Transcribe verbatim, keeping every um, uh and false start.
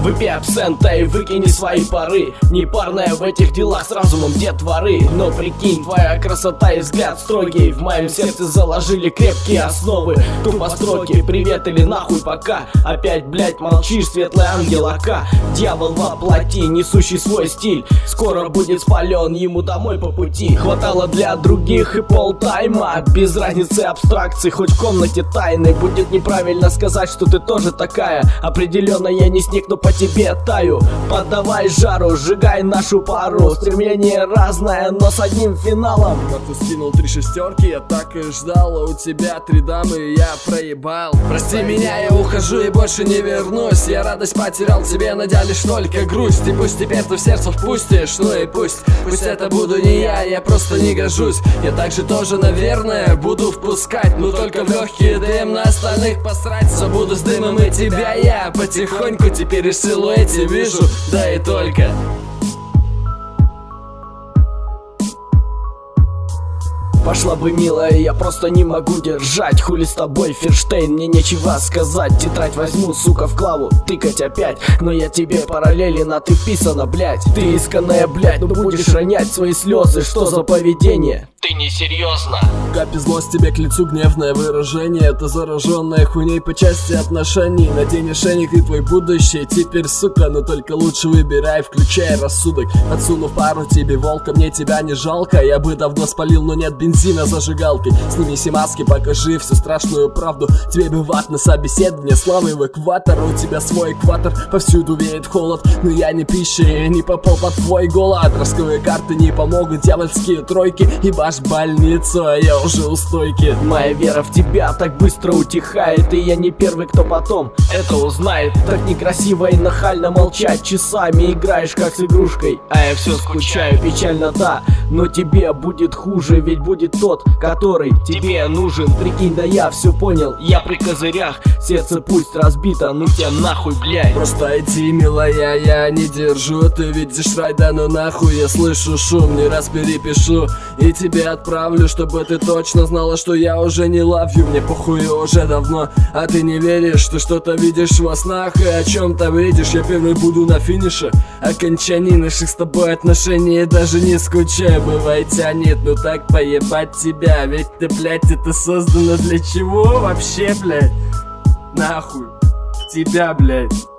Выпей абсента и выкини свои пары. Непарная в этих делах с разумом детворы. Но прикинь, твоя красота и взгляд строгий в моем сердце заложили крепкие основы. Тупо строки, привет или нахуй пока. Опять, блять, молчишь, светлый ангел ока. Дьявол во плоти, несущий свой стиль, скоро будет спален, ему домой по пути. Хватало для других и полтайма, без разницы абстракций, хоть в комнате тайны. Будет неправильно сказать, что ты тоже такая. Определенно я не снег, но по тебе таю. Поддавай жару, сжигай нашу пару. Стремление разное, но с одним финалом. Как ты скинул три шестерки, я так и ждал. А у тебя три дамы, и я проебал. Прости меня, я ухожу и больше не вернусь. Я радость потерял, тебе найдя лишь только грусть. И пусть теперь ты в сердце впустишь, ну и пусть. Пусть это буду не я, я просто не гожусь. Я также тоже, наверное, буду впускать, но только в легкий дым, на остальных посрать. Забуду с дымом и тебя я потихоньку теперь и в силуэте вижу, да и только. Пошла бы, милая, я просто не могу держать. Хули с тобой, Ферштейн, мне нечего сказать. Тетрадь возьму, сука, в клаву, тыкать опять. Но я тебе параллелена, ты вписана, блять. Ты исканная, блять, но будешь ронять свои слезы. Что за поведение? Ты не серьезно. Капи злость тебе к лицу, гневное выражение. Это зараженная хуйней по части отношений. Надень ошейник и твой будущее теперь, сука. Но только лучше выбирай, включай рассудок. Отсунув пару тебе волка, мне тебя не жалко. Я бы давно спалил, но нет бензина зажигалкой. Сними все маски, покажи всю страшную правду. Тебе бы в ад на собеседование, славы в экватор. У тебя свой экватор, повсюду веет холод. Но я не пища, я не попал под твой голод. Росковые карты не помогут, дьявольские тройки. Ебашь больницу, а я уже у стойки. Моя вера в тебя так быстро утихает, и я не первый, кто потом это узнает. Так некрасиво и нахально молчать часами. Играешь как с игрушкой, а я все скучаю. Печально, да, но тебе будет хуже. Ведь будет тот, который тебе нужен. Прикинь, да я все понял, я при козырях. Сердце пусть разбито, ну тебя нахуй, блядь. Просто иди, милая, я не держу. Ты видишь рай, да ну нахуй. Я слышу шум, не раз перепишу и тебе отправлю, чтобы ты точно знала, что я уже не ловлю. Мне похуй уже давно, а ты не веришь. Ты что-то видишь во снах и о чем-то видишь. Я первый буду на финише окончании наших с тобой отношений. Даже не скучаю, бывает тянет, ну так поебать тебя. Ведь ты, блядь, это создано для чего вообще, блядь? Нахуй тебя, блядь.